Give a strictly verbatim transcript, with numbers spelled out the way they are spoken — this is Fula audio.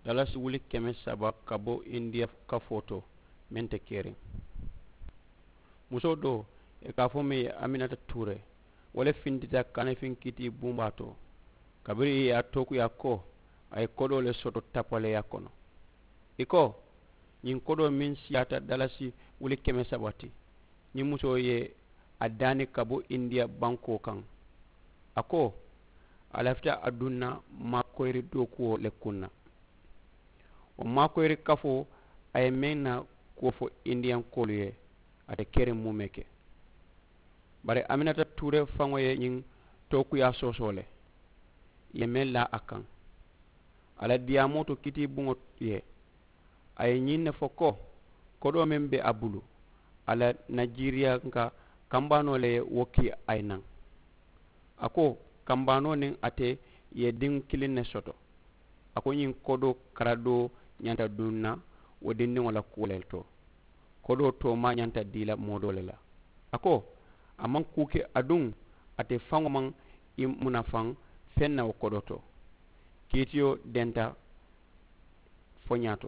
dalasi wuli keme saba ka bo india ka foto mente kering muso do e ka fo me aminata toure wala findita kana fin kiti bumbato kabiri ya toku ya ko ay kodo le soto tapale ya kono iko nyin kodo min siyata dalasi wuli keme sabati ni muso ye adani kabo india banko kan ako alafta aduna makoyri dokuo le kunna o makoyri kafo ay menna ko fo indian kolye ate kere mumeke bare aminata toure fangoye nyin toku ya sosole ye mella akan ala diamoto kiti bungo ye ay nyinne foko kodo membe abulu ala nigeria nka kambano le woki aynan ako kambano nin ate ye din kilinne soto ako nyin kodo karado nyanta dunna wodinni wala kulelto kodo to ma nyanta dila modole la ako amman kuke adun ate fango man im munafang fenna o kodo to kitiyo denta fonyato